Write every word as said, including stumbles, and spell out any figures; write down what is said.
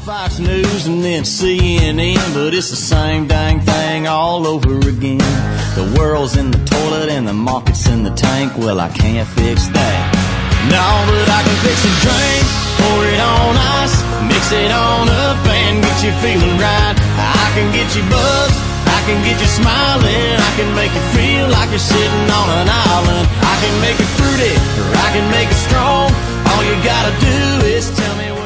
Fox News and then C N N, but it's the same dang thing all over again. The world's in the toilet and the market's in the tank. Well, I can't fix that. No, but I can fix a drink, pour it on ice, mix it on up and get you feeling right. I can get you buzzed, I can get you smiling, I can make you feel like you're sitting on an island. I can make it fruity, or I can make it strong. All you gotta do is tell me what